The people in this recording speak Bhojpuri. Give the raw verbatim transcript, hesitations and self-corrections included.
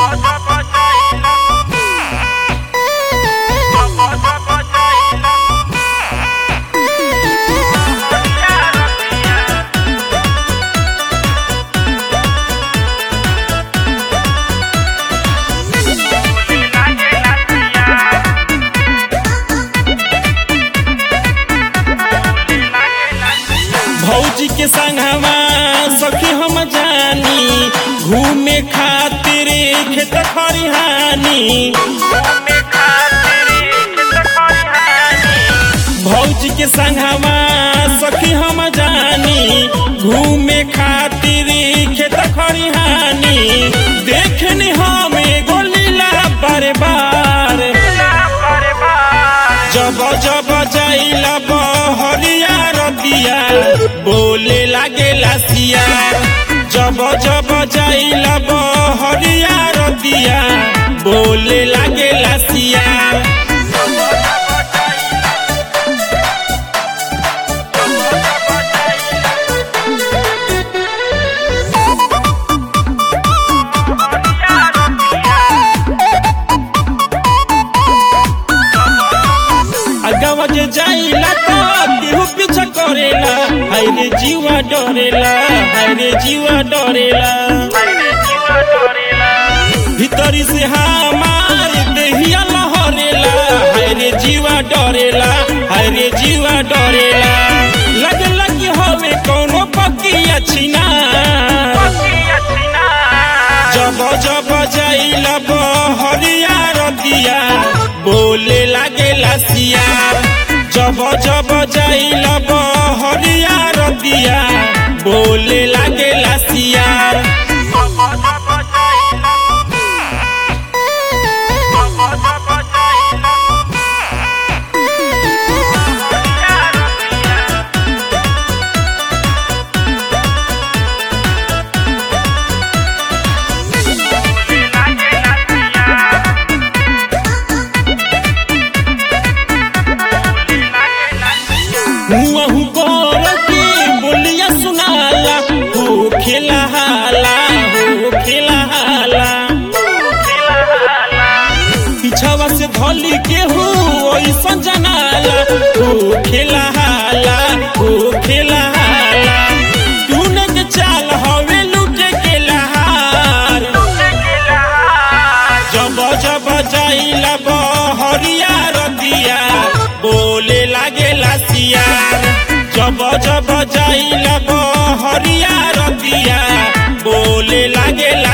भौजी के संगवा सखी हम जानी घूमे खातिर खेत खरिहानी। भौजी के संगवा सखी हम जानी घूमे खातिर खेत खरिहानी। देखनी हम एगो लीला बार बार जब जब जाइला बहरिया रतिया बोले लागे लासिया। जब जब जाइला बहरिया रतिया बोले लागे लासिया। अगवा जे जाइला तो केहू पीछा करेला। हाय रे जीवा डरेला, हाय रे जीवा डरेला। भीतरी से हमार देहिया लहरेला। हाय रे जीवा डरेला, हाय रे जीवा डरेला। लगला कि हवे कौनो पकिया छिना। जब जब जाइला बहरिया रतिया बोले लागे लासिया। जब जब जाइला बहरिया रतिया बोले लागे लासिया। मुँह गोर के बोलिया सुनाला हो खेला हाला, हो खेला हाला। पीछावा से धोली के हो ऐसा जनाला हो खेला हाला, हो खेला हाला। तूने के चाल हवे लुटे के लहार। जब जब जाइला बहरिया रतिया बोले लागे लासिया। जब जब जाइला बहरिया रतिया बोले लागे